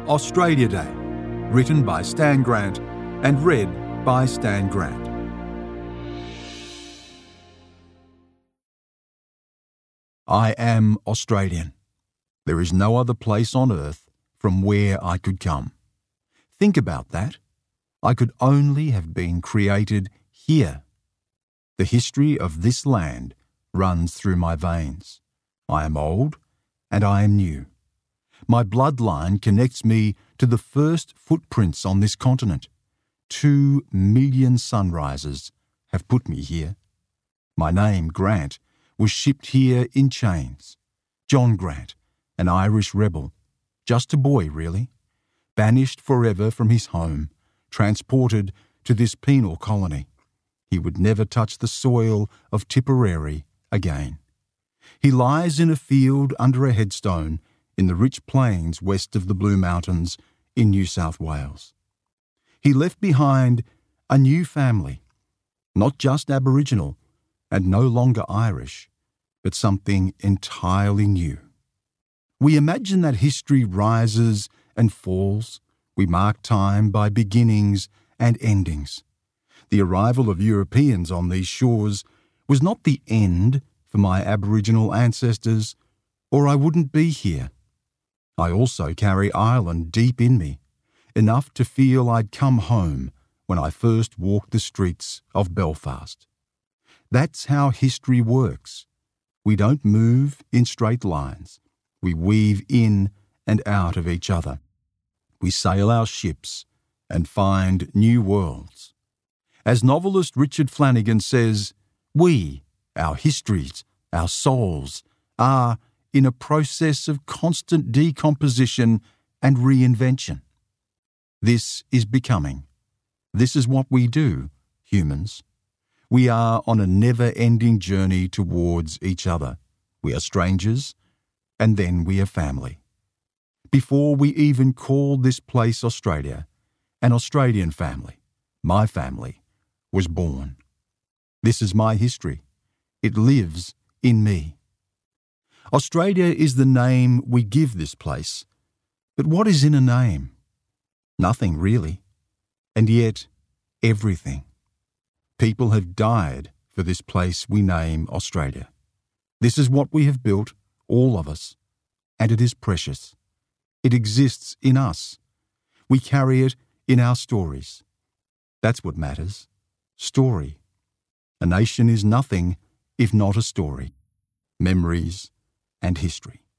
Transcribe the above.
Australia Day, written by Stan Grant and read by Stan Grant. I am Australian. There is no other place on earth from where I could come. Think about that. I could only have been created here. The history of this land runs through my veins. I am old and I am new. My bloodline connects me to the first footprints on this continent. 2 million sunrises have put me here. My name, Grant, was shipped here in chains. John Grant, an Irish rebel, just a boy really, banished forever from his home, transported to this penal colony. He would never touch the soil of Tipperary again. He lies in a field under a headstone in the rich plains west of the Blue Mountains in New South Wales. He left behind a new family, not just Aboriginal and no longer Irish, but something entirely new. We imagine that history rises and falls. We mark time by beginnings and endings. The arrival of Europeans on these shores was not the end for my Aboriginal ancestors, or I wouldn't be here. I also carry Ireland deep in me, enough to feel I'd come home when I first walked the streets of Belfast. That's how history works. We don't move in straight lines. We weave in and out of each other. We sail our ships and find new worlds. As novelist Richard Flanagan says, we, our histories, our souls, are in a process of constant decomposition and reinvention. This is becoming. This is what we do, humans. We are on a never-ending journey towards each other. We are strangers, and then we are family. Before we even call this place Australia, an Australian family, my family, was born. This is my history. It lives in me. Australia is the name we give this place. But what is in a name? Nothing really. And yet, everything. People have died for this place we name Australia. This is what we have built, all of us, and it is precious. It exists in us. We carry it in our stories. That's what matters. Story. A nation is nothing if not a story. Memories and history.